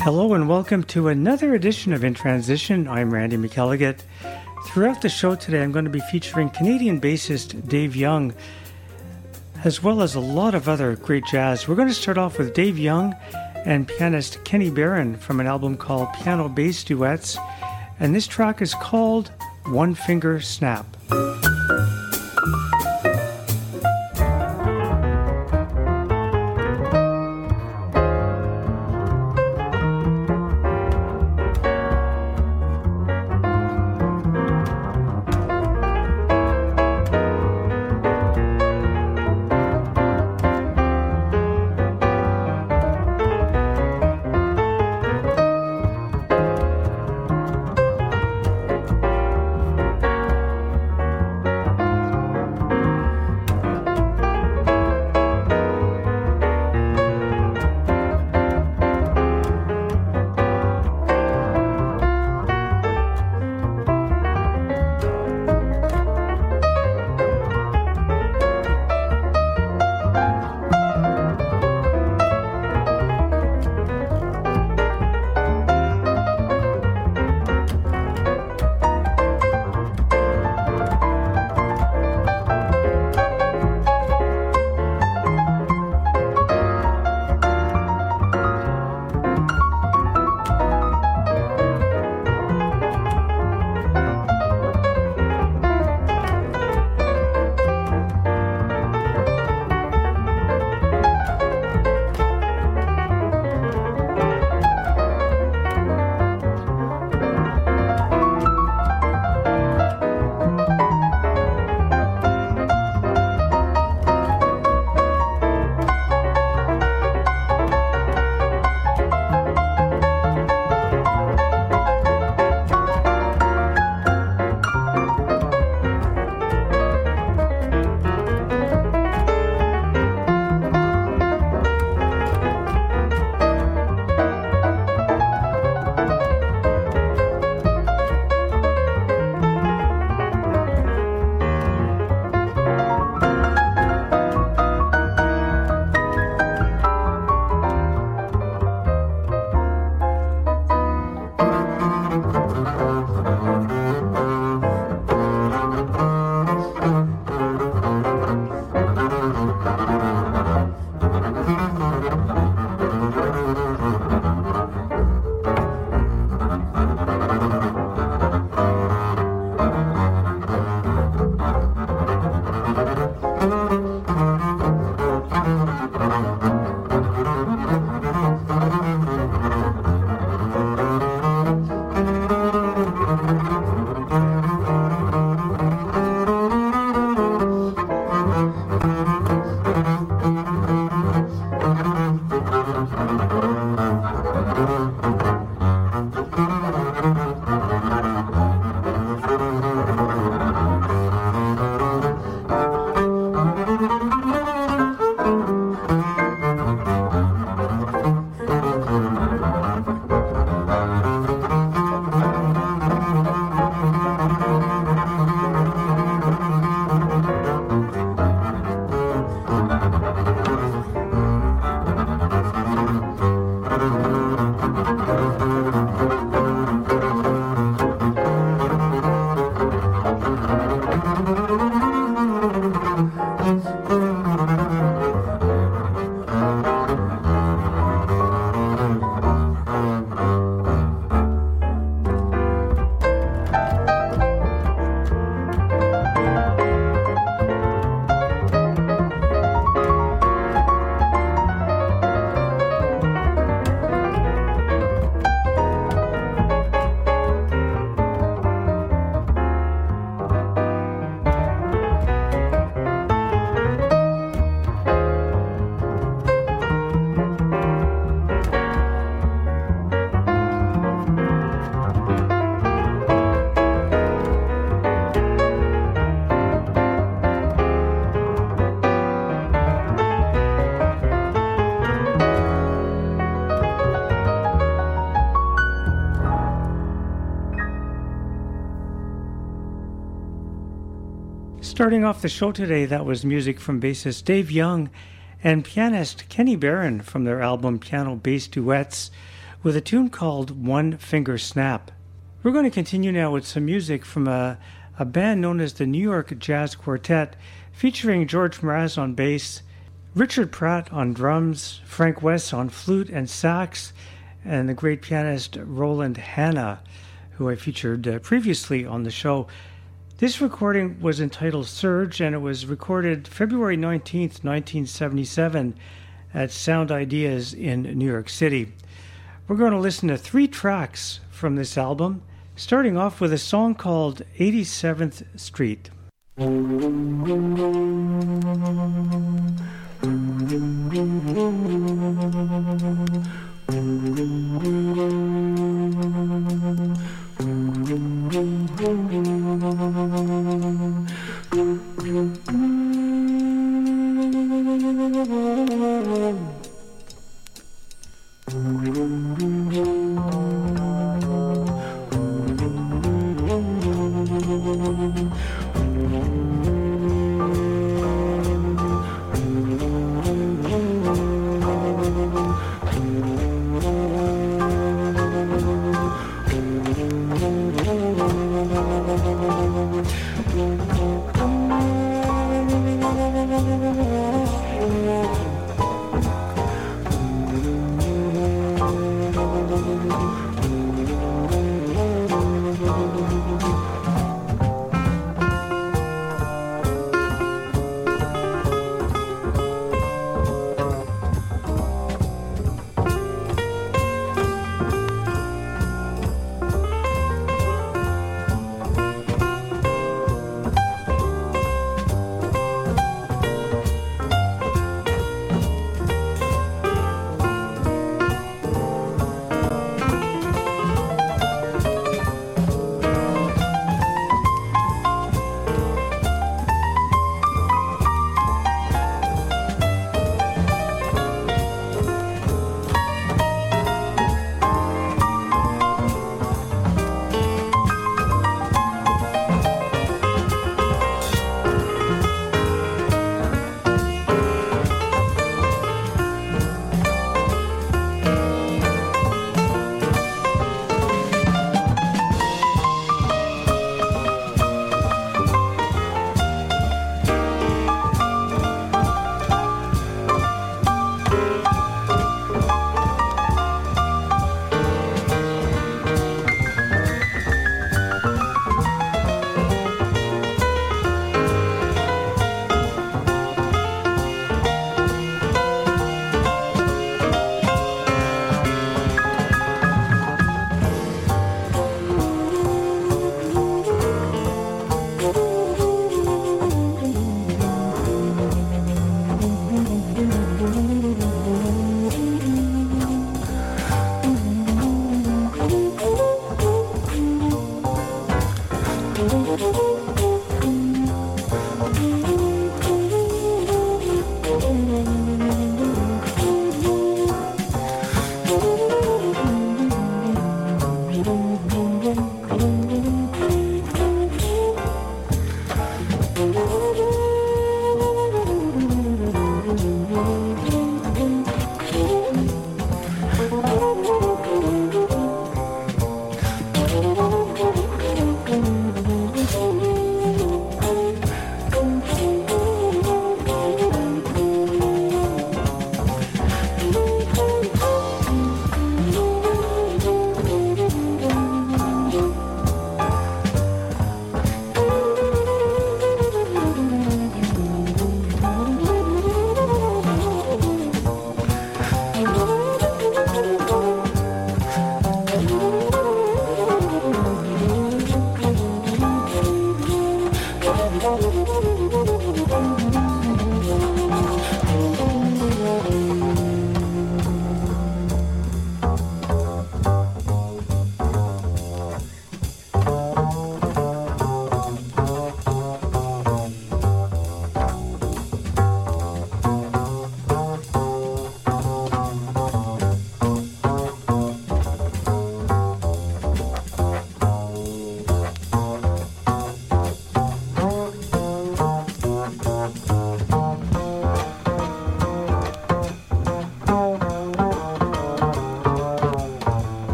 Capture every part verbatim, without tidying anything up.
Hello and welcome to another edition of In Transition. I'm Randy McElligott. Throughout the show today, I'm going to be featuring Canadian bassist Dave Young, as well as a lot of other great jazz. We're going to start off with Dave Young and pianist Kenny Barron from an album called Piano Bass Duets, and this track is called One Finger Snap. Starting off the show today, that was music from bassist Dave Young and pianist Kenny Barron from their album Piano Bass Duets, with a tune called One Finger Snap. We're going to continue now with some music from a, a band known as the New York Jazz Quartet, featuring George Mraz on bass, Richard Pratt on drums, Frank West on flute and sax, and the great pianist Roland Hanna, who I featured uh, previously on the show. This recording was entitled Surge, and it was recorded February nineteenth, nineteen seventy-seven at Sound Ideas in New York City. We're going to listen to three tracks from this album, starting off with a song called eighty-seventh Street.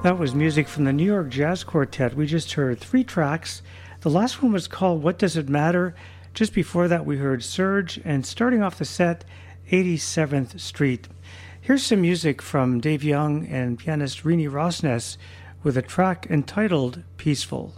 That was music from the New York Jazz Quartet. We just heard three tracks. The last one was called What Does It Matter? Just before that, we heard Surge, and starting off the set, eighty-seventh Street. Here's some music from Dave Young and pianist Rini Rosnes with a track entitled Peaceful.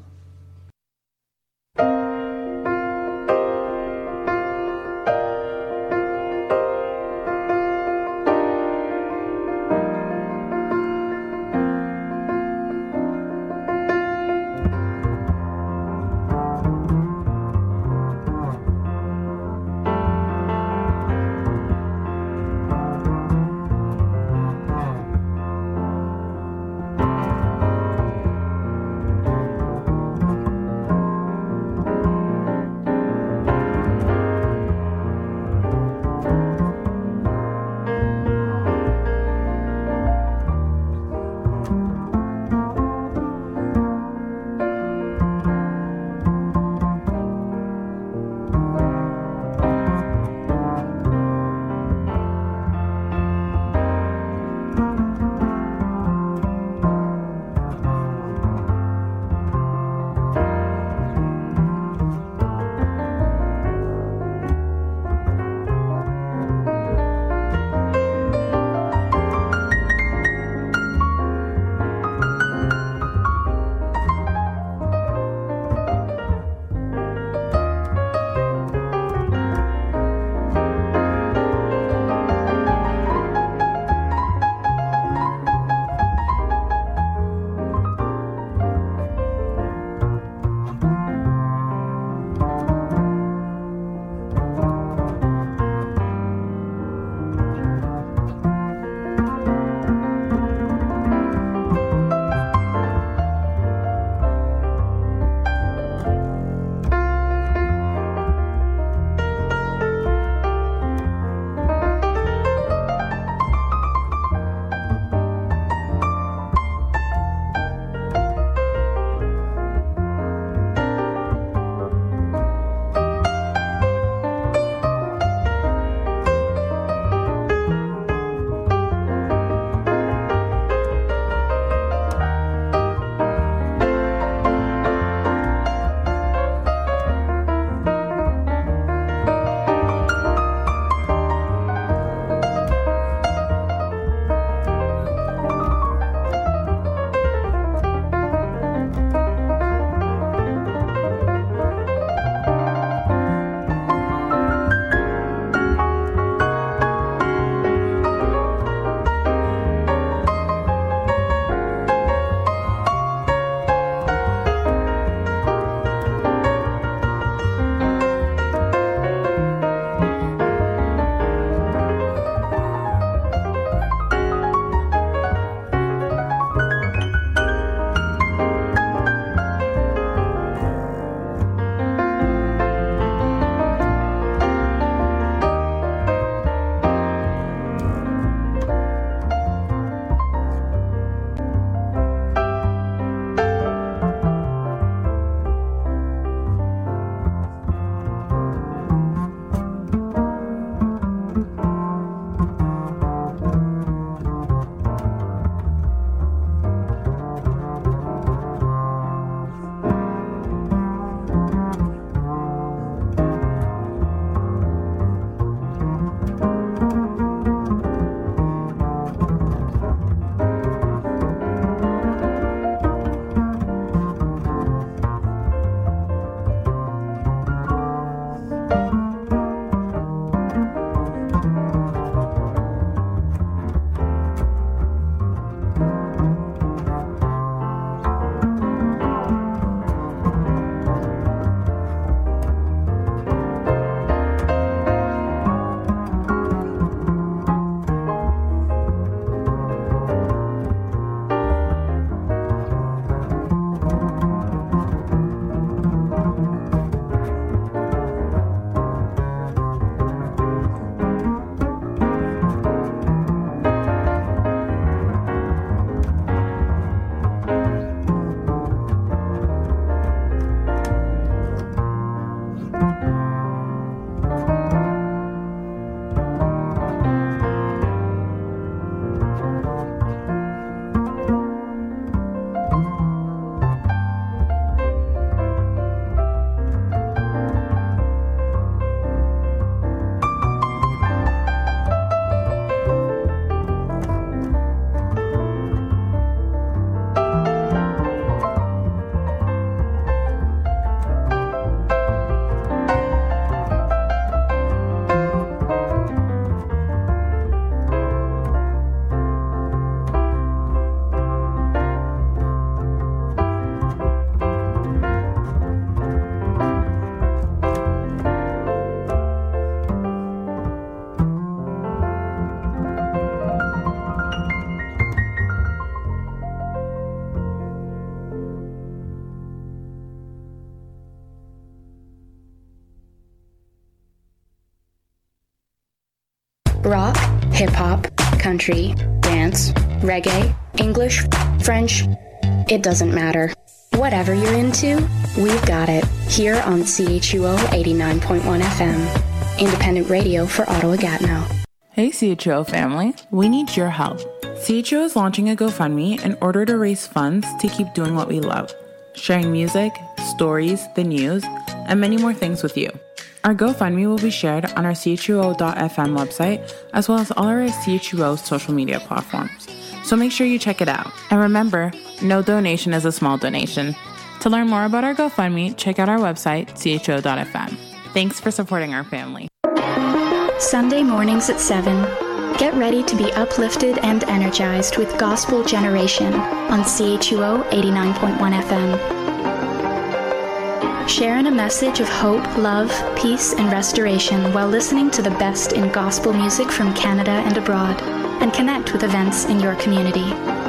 rock, hip-hop, country, dance, reggae, English, French, it doesn't matter. Whatever you're into, we've got it here on C H U O eighty-nine point one F M, independent radio for Ottawa-Gatineau. Hey C H U O family, we need your help. C H U O is launching a GoFundMe in order to raise funds to keep doing what we love, sharing music, stories, the news, and many more things with you. Our GoFundMe will be shared on our C H U O dot F M website, as well as all our C H U O social media platforms. So make sure you check it out. And remember, no donation is a small donation. To learn more about our GoFundMe, check out our website, C H U O dot F M. Thanks for supporting our family. Sunday mornings at seven. Get ready to be uplifted and energized with Gospel Generation on C H U O eighty-nine point one F M. Sharing a message of hope, love, peace, and restoration while listening to the best in gospel music from Canada and abroad, and connect with events in your community.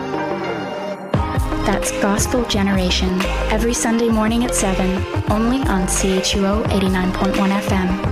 That's Gospel Generation, every Sunday morning at seven, only on C H U O eighty-nine point one F M.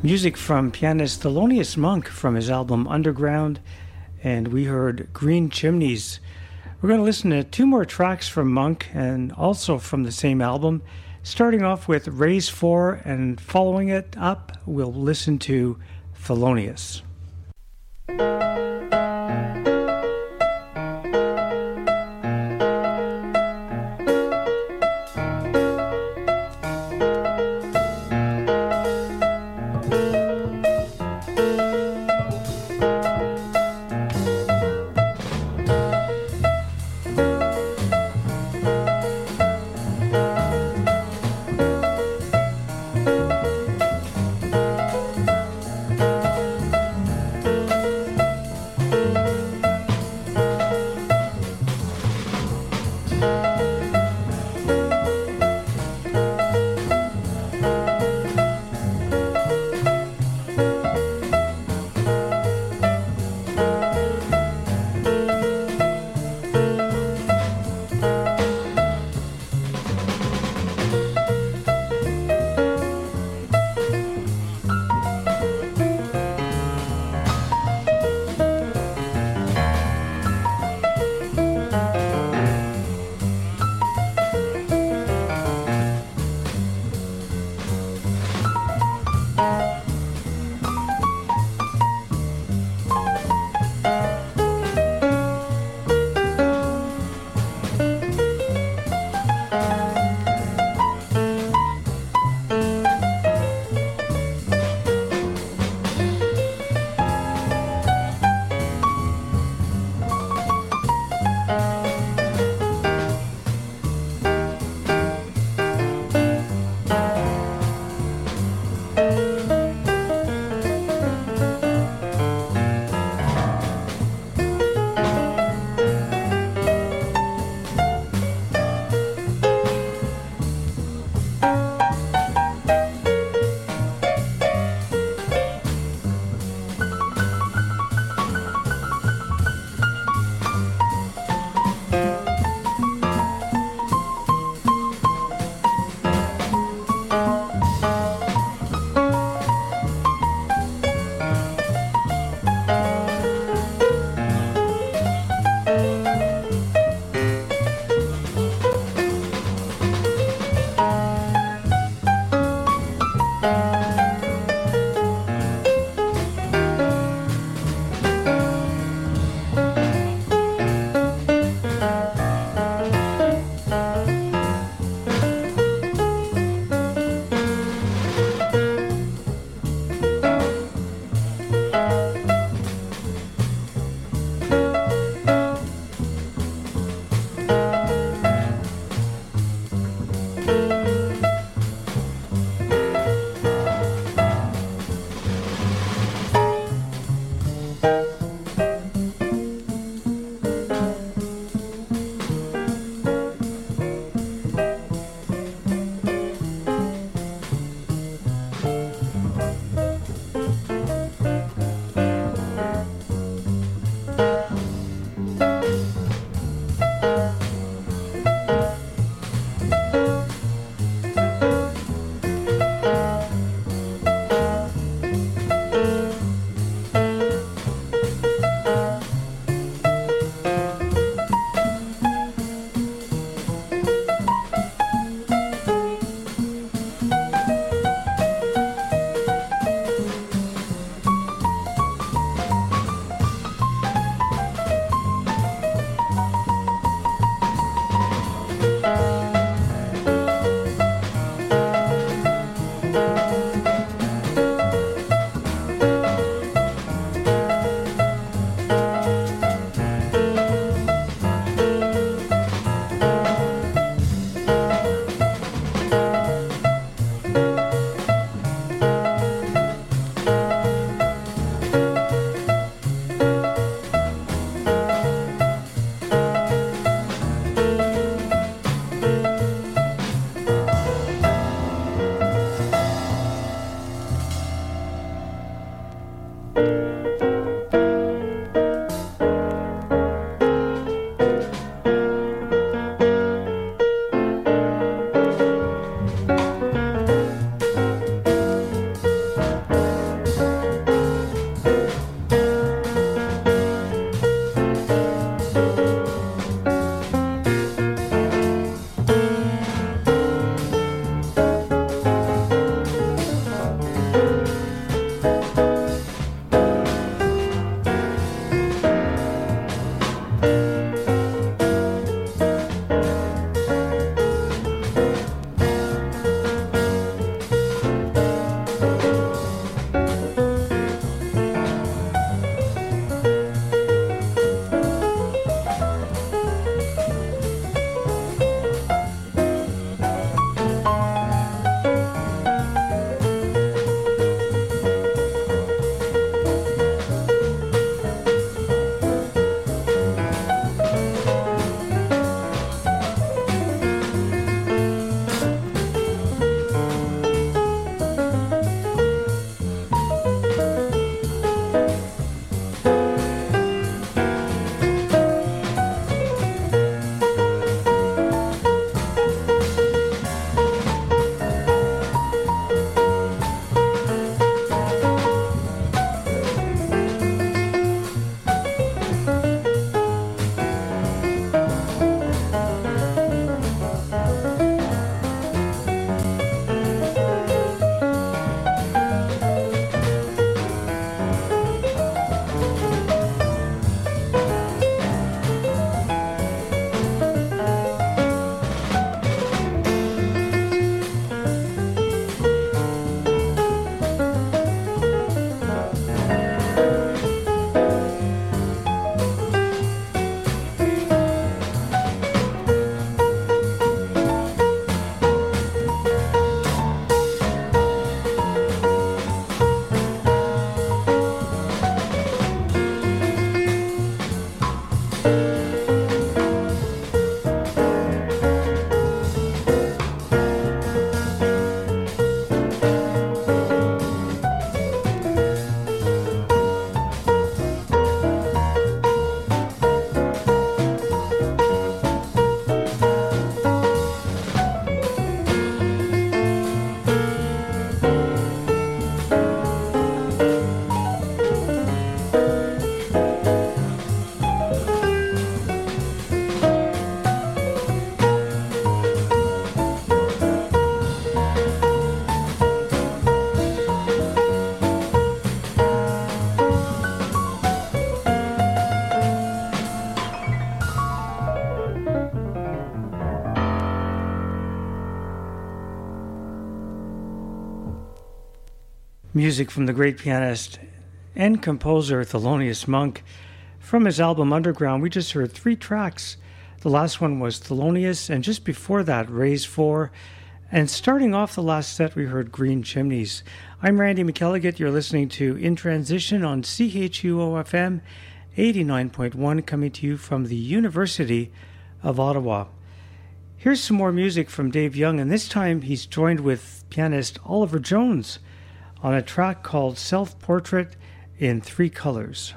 Music from pianist Thelonious Monk from his album Underground, and we heard Green Chimneys. We're going to listen to two more tracks from Monk and also from the same album, starting off with Raise four, and following it up, we'll listen to Thelonious. Music from the great pianist and composer Thelonious Monk. From his album Underground, we just heard three tracks. The last one was Thelonious, and just before that, Raise four. And starting off the last set, we heard Green Chimneys. I'm Randy McElligott. You're listening to In Transition on C H U O F M eighty-nine point one, coming to you from the University of Ottawa. Here's some more music from Dave Young, and this time he's joined with pianist Oliver Jones on a track called Self-Portrait in Three Colors.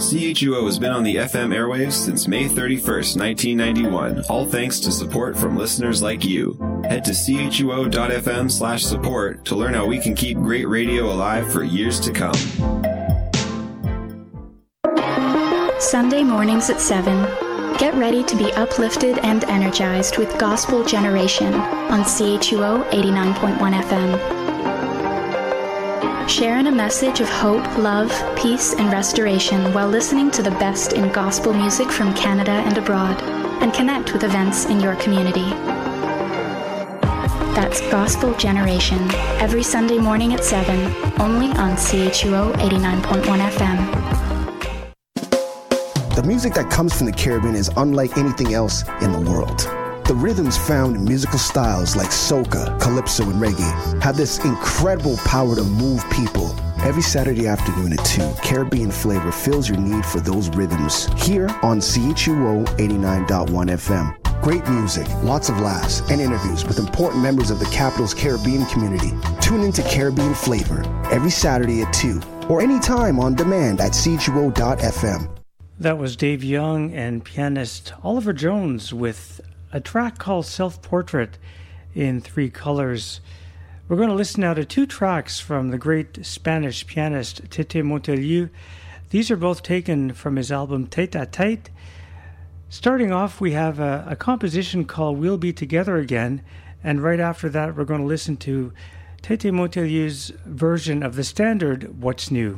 C H U O has been on the F M airwaves since May thirty-first, nineteen ninety-one, all thanks to support from listeners like you. Head to chuo.fm slash support to learn how we can keep great radio alive for years to come. Sunday mornings at seven. Get ready to be uplifted and energized with Gospel Generation on C H U O eighty-nine point one F M. Sharing a message of hope, love, peace, and restoration while listening to the best in gospel music from Canada and abroad, and connect with events in your community. That's Gospel Generation, every Sunday morning at seven, only on C H U O eighty-nine point one F M. The music that comes from the Caribbean is unlike anything else in the world. The rhythms found in musical styles like soca, calypso, and reggae have this incredible power to move people. Every Saturday afternoon at two, Caribbean Flavor fills your need for those rhythms here on C H U O eighty-nine point one F M. Great music, lots of laughs, and interviews with important members of the capital's Caribbean community. Tune into Caribbean Flavor every Saturday at two or anytime on demand at C H U O dot F M. That was Dave Young and pianist Oliver Jones with a track called Self-Portrait in Three Colors. We're going to listen now to two tracks from the great Spanish pianist Tete Montoliu. These are both taken from his album Tête à Tête. Starting off, we have a, a composition called We'll Be Together Again, and right after that we're going to listen to Tete Montoliu's version of the standard What's New.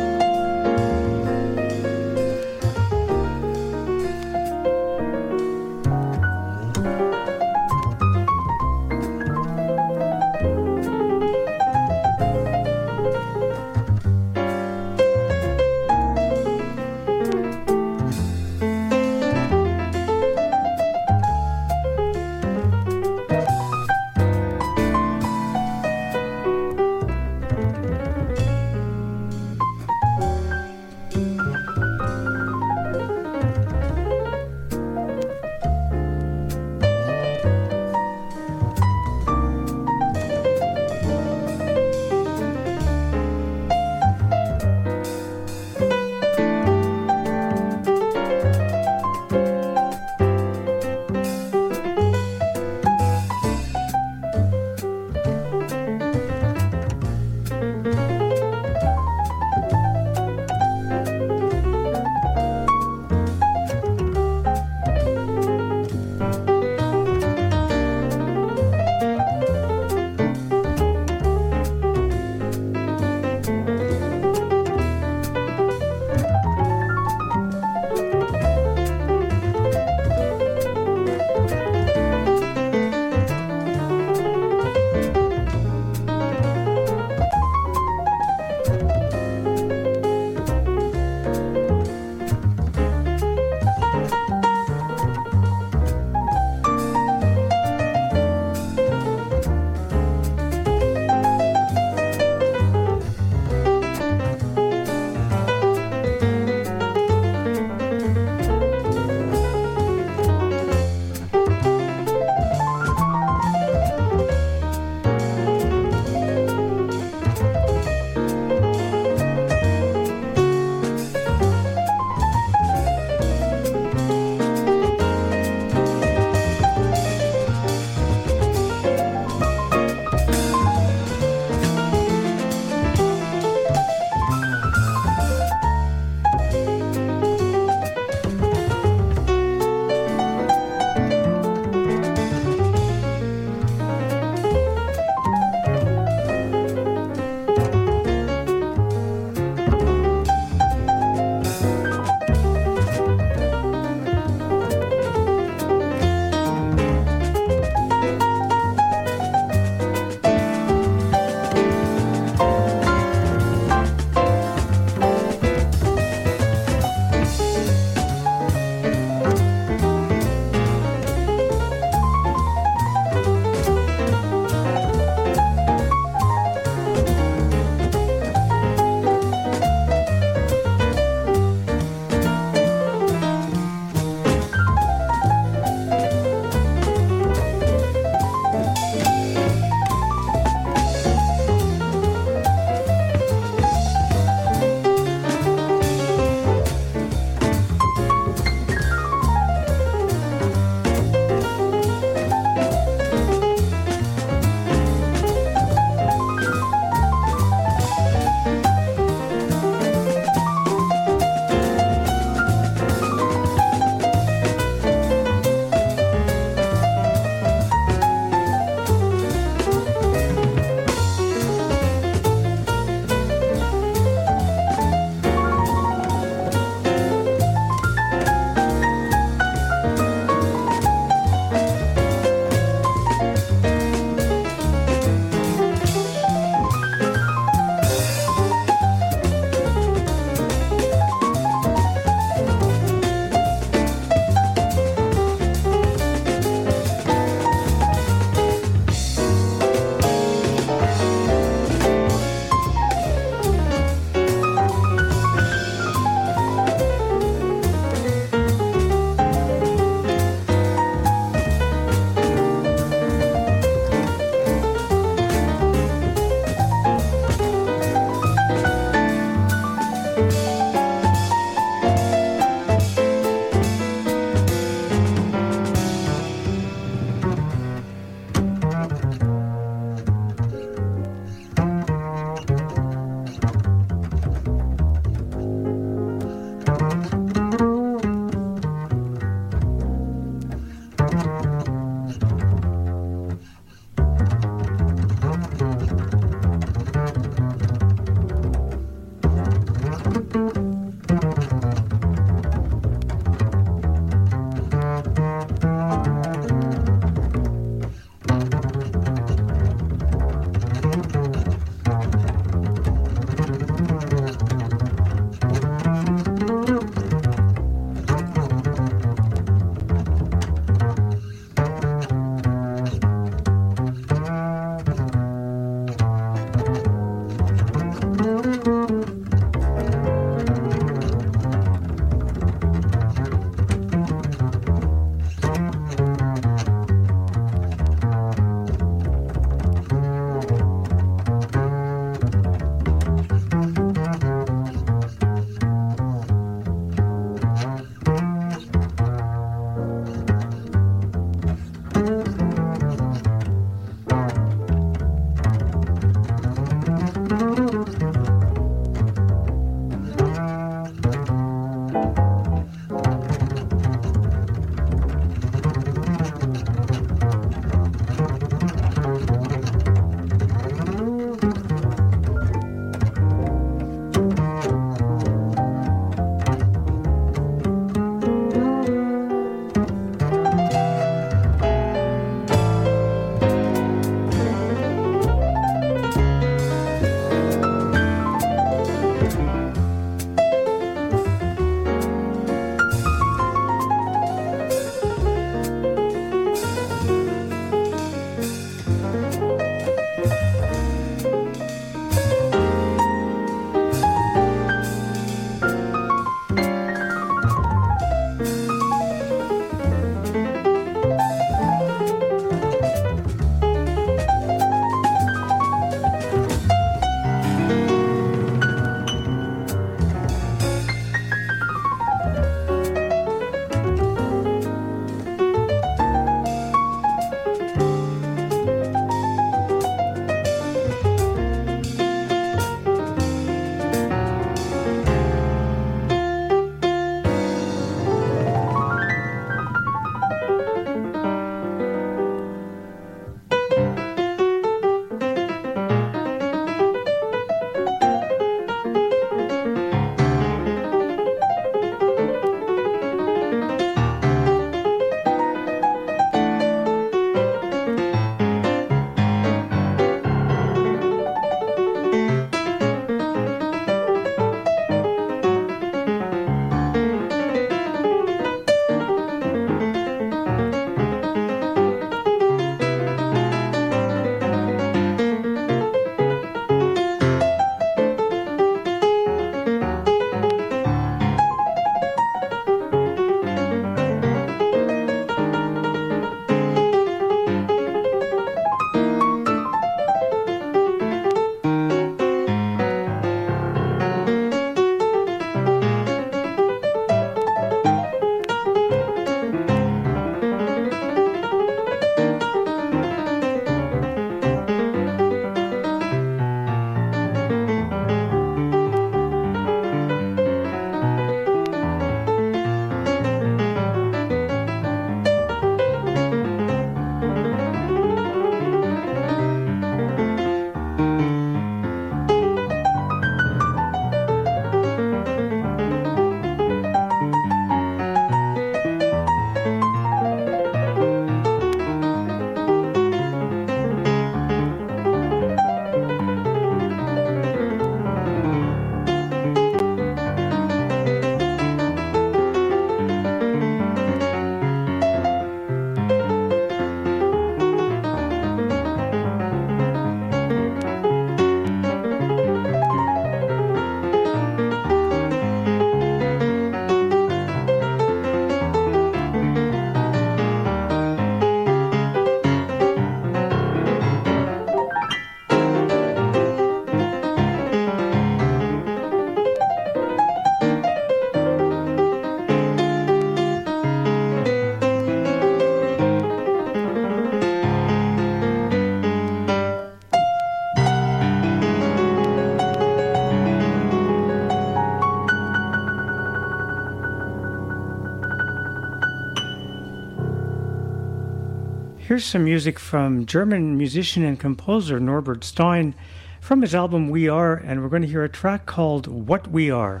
here's some music from German musician and composer Norbert Stein from his album We Are, and we're going to hear a track called What We Are.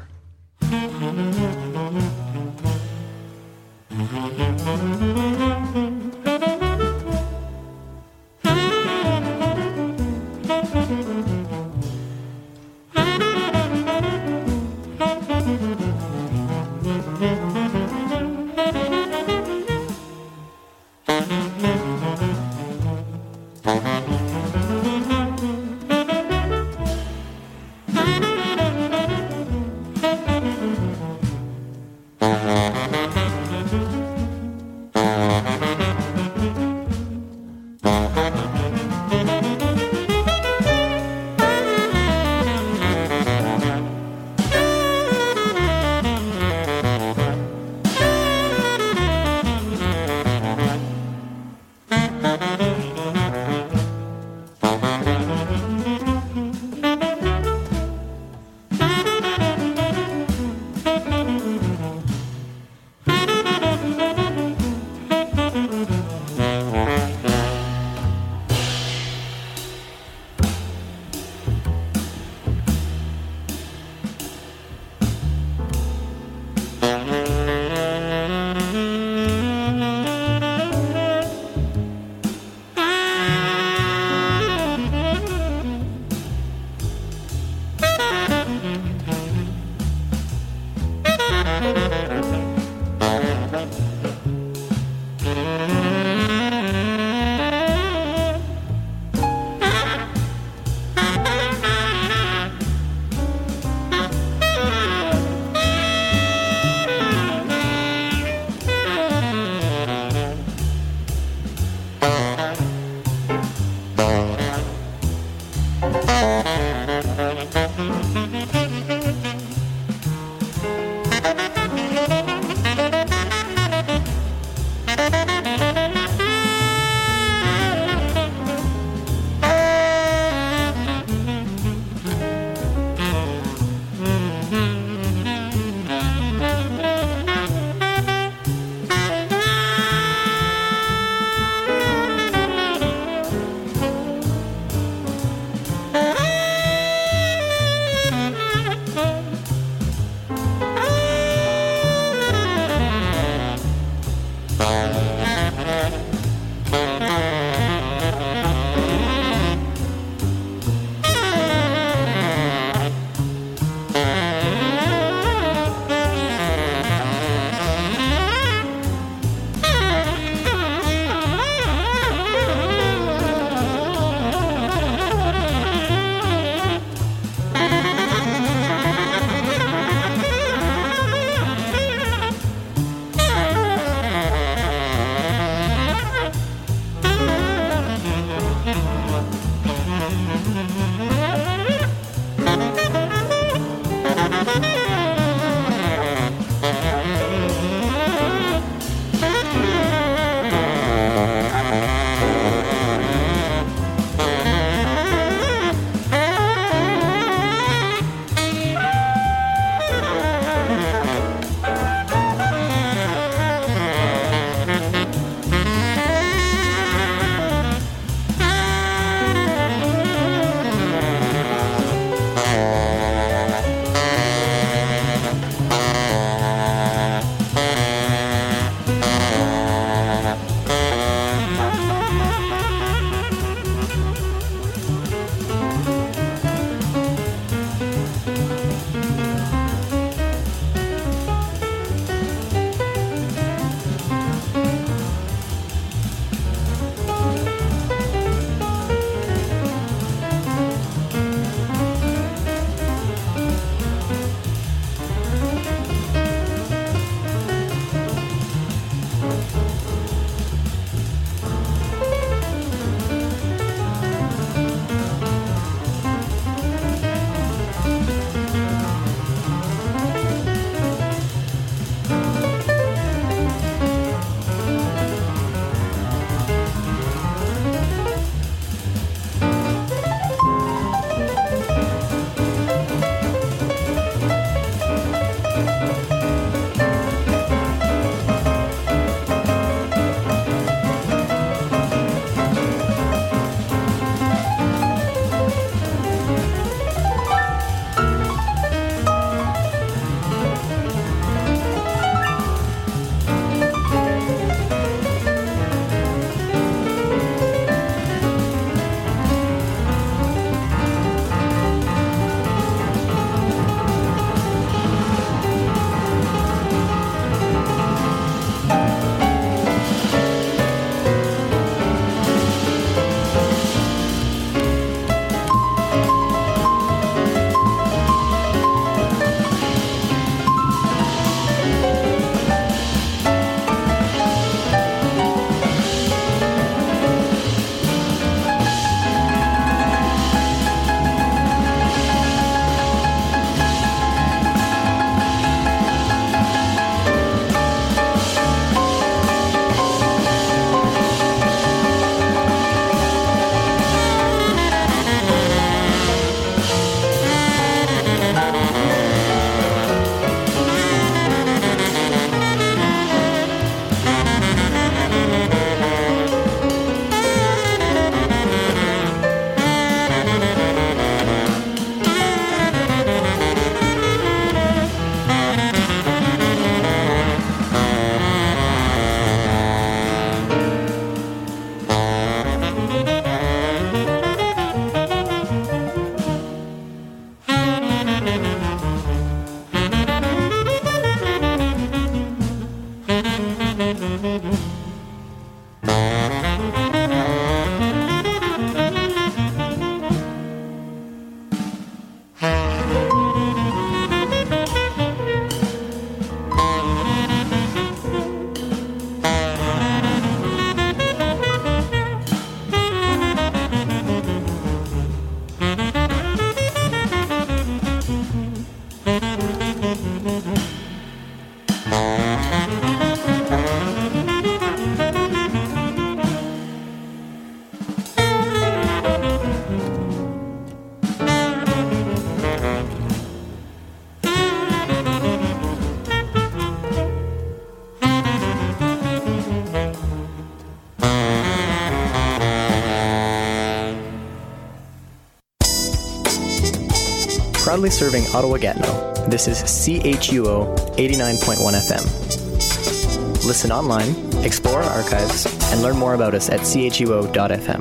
proudly serving Ottawa-Gatineau. This is C H U O eighty-nine point one F M. Listen online, explore our archives, and learn more about us at C H U O dot F M.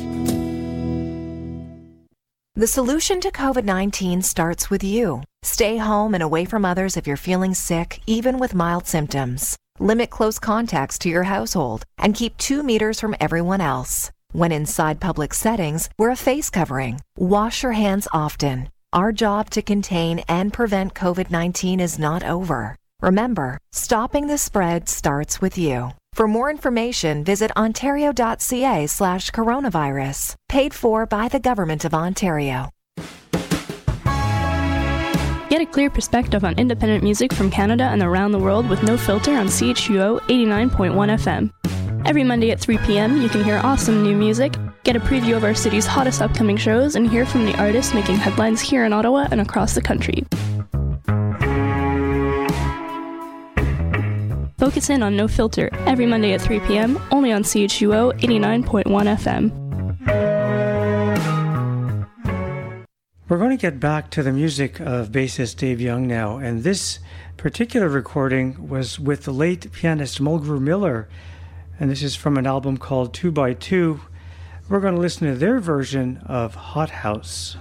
The solution to COVID nineteen starts with you. Stay home and away from others if you're feeling sick, even with mild symptoms. Limit close contacts to your household and keep two meters from everyone else. When inside public settings, wear a face covering. Wash your hands often. Our job to contain and prevent COVID nineteen is not over. Remember, stopping the spread starts with you. For more information, visit ontario.ca slash coronavirus. Paid for by the Government of Ontario. Get a clear perspective on independent music from Canada and around the world with No Filter on C H U O eighty-nine point one F M. Every Monday at three p.m. you can hear awesome new music, get a preview of our city's hottest upcoming shows, and hear from the artists making headlines here in Ottawa and across the country. Focus in on No Filter every Monday at three p.m. only on C H U O eighty-nine point one F M. We're going to get back to the music of bassist Dave Young now, and this particular recording was with the late pianist Mulgrew Miller, and this is from an album called Two by Two. We're going to listen to their version of Hot House.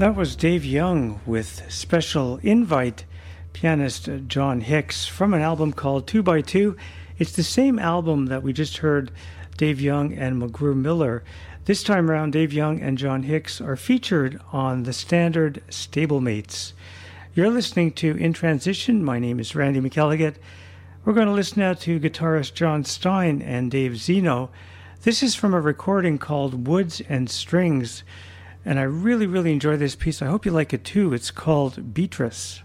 That was Dave Young with special invite pianist John Hicks from an album called two by two. It's the same album that we just heard Dave Young and McGrew Miller. This time around, Dave Young and John Hicks are featured on the standard Stablemates. You're listening to In Transition. My name is Randy McElligott. We're going to listen now to guitarist John Stein and Dave Zeno. This is from a recording called Woods and Strings, and I really, really enjoy this piece. I hope you like it too. It's called Beatrice.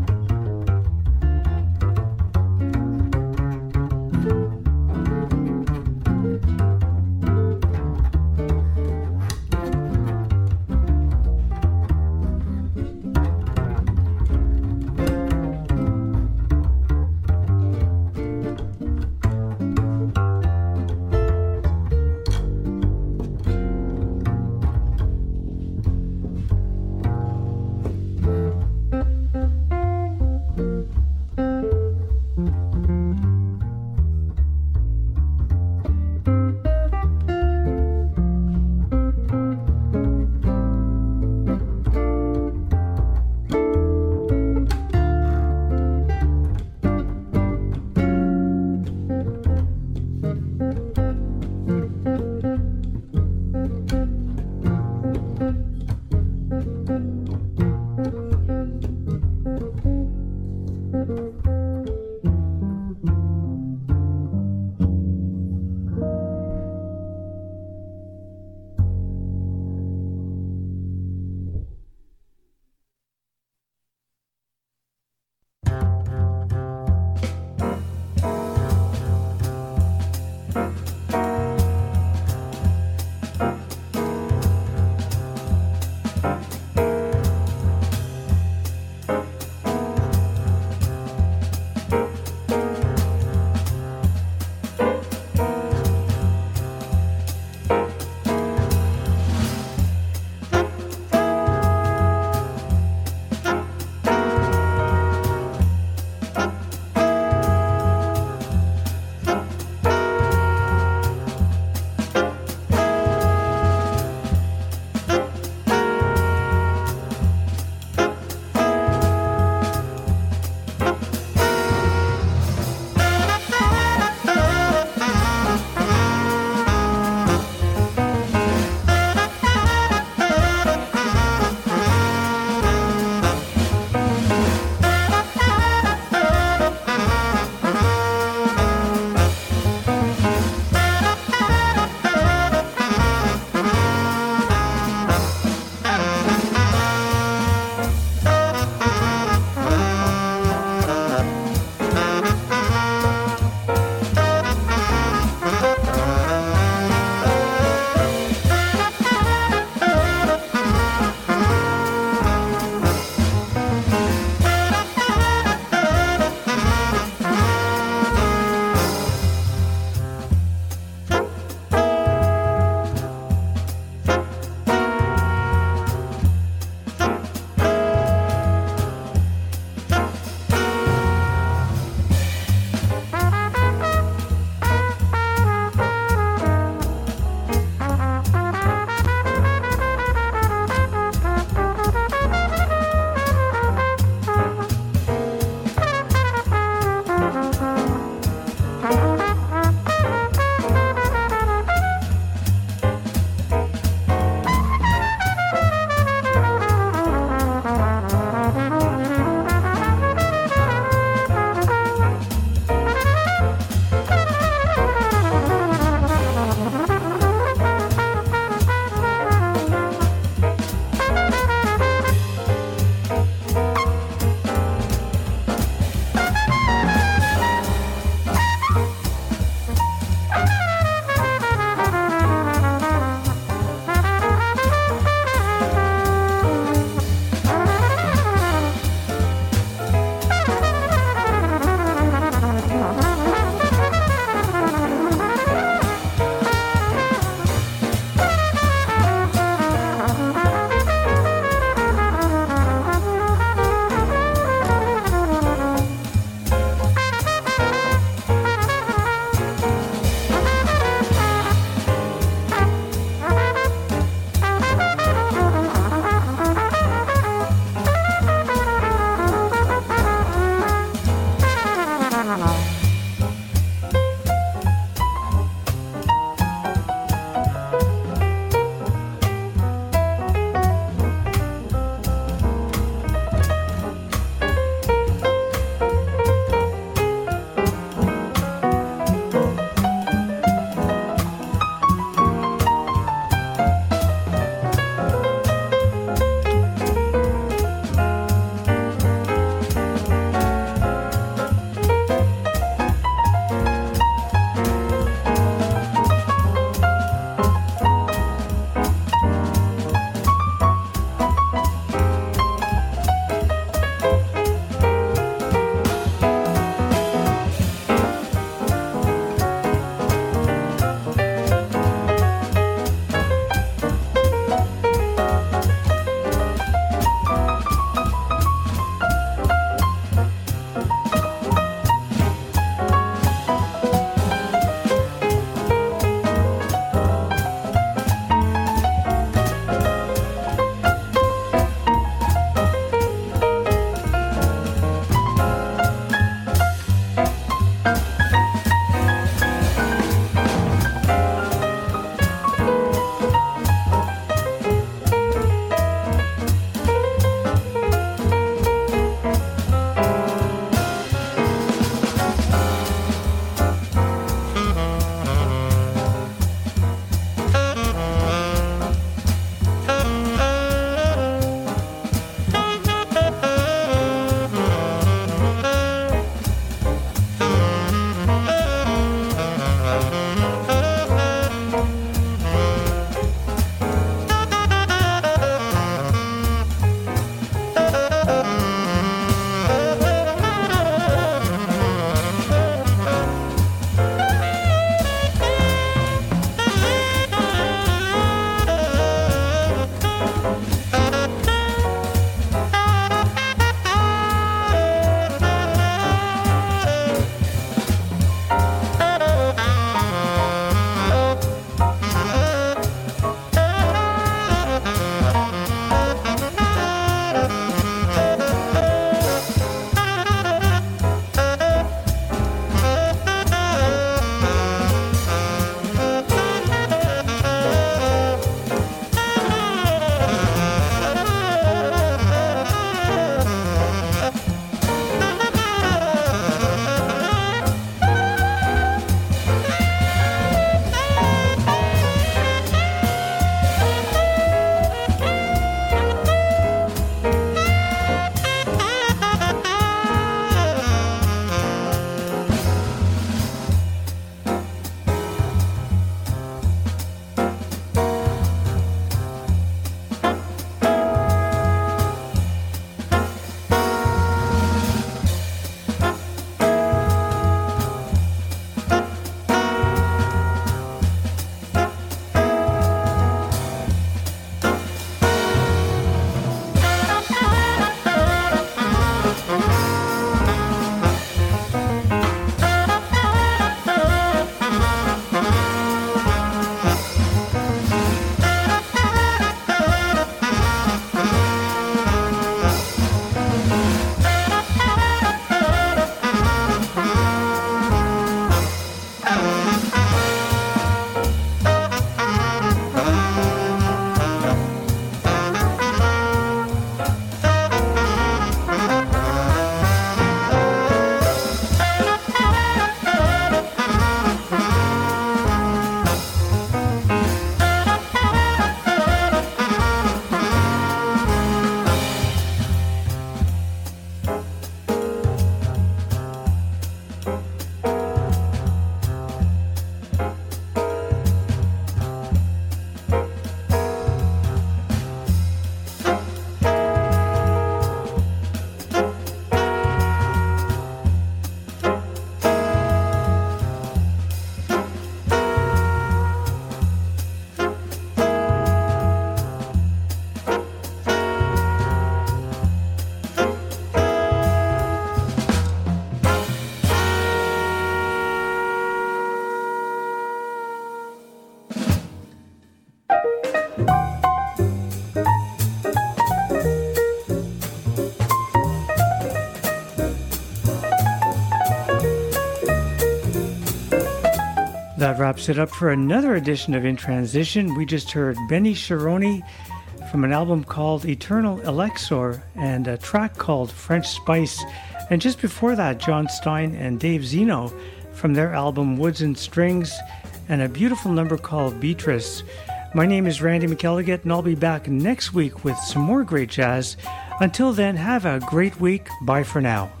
That wraps it up for another edition of In Transition. We just heard Benny Sharoni from an album called Eternal Elexor and a track called French Spice. And just before that, John Stein and Dave Zeno from their album Woods and Strings and a beautiful number called Beatrice. My name is Randy McElligott, and I'll be back next week with some more great jazz. Until then, have a great week. Bye for now.